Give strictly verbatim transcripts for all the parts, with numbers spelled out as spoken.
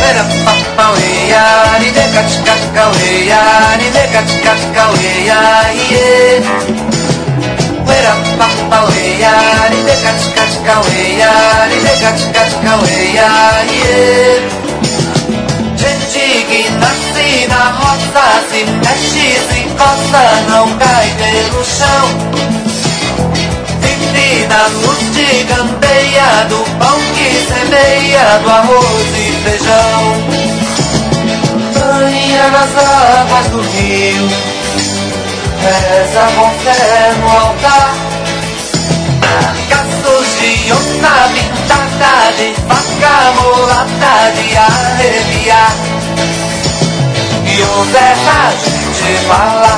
Wera papa weya, ni de kachka weya, ni de kachka weya, yeah. Wera papa weya, ni de kachka weya, ni de kachka weya, yeah. Gente que nasce na roça, se mexe, se coça, não cai pelo chão. Da luz de candeia, do pão que semeia, do arroz e feijão. Banha nas águas do rio, reza com fé no altar. Caços de onça pintada, de faca molada, de arrepiar. E o Zé a gente fala,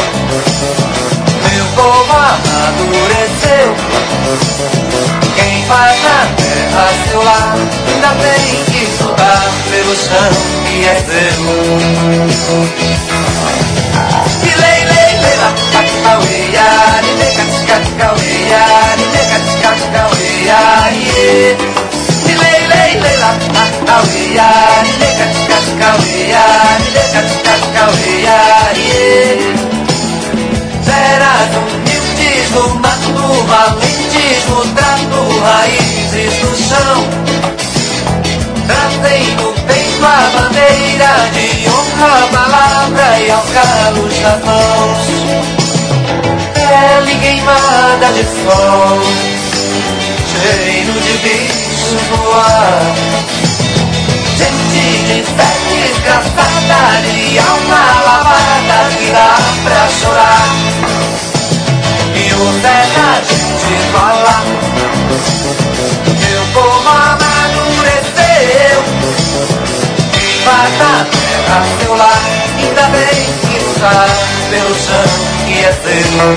meu povo amadureceu. Quem faz na terra seu lar, ainda tem que soltar pelo chão que é seu. E lei, lei, lei, lá, cacaueia, ni de cacaueia, ni de cacaueia, yeah. E lei, lei, lei, lá, cacaueia, ni de cacaueia, ni de cacaueia, yeah. Serás humildes no mato, valentes no trato, raízes no chão. Trazem no peito a bandeira de honra, a palavra e aos calos das mãos. Pele queimada de sol, cheiro de bichos no ar. Gente de fé desgraçada, de alma lavada, que dá pra chorar. E o Zé a gente fala, meu povo amadureceu. Quem faz na terra seu lar, ainda tem que lutar pelo chão que é seu.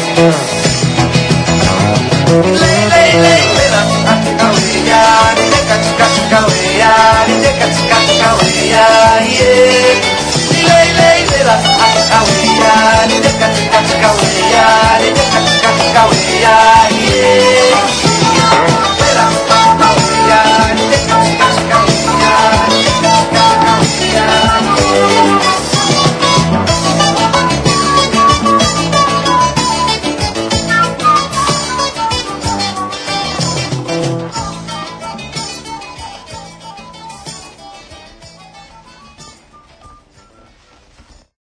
Lei, lei, lei, lei, la, cacaueia, ni de cacaueia, ni de cacaueia, yeah. Lei, lei, lei, la, cacaueia, ni de cacaueia, ni de cacaueia, yeah.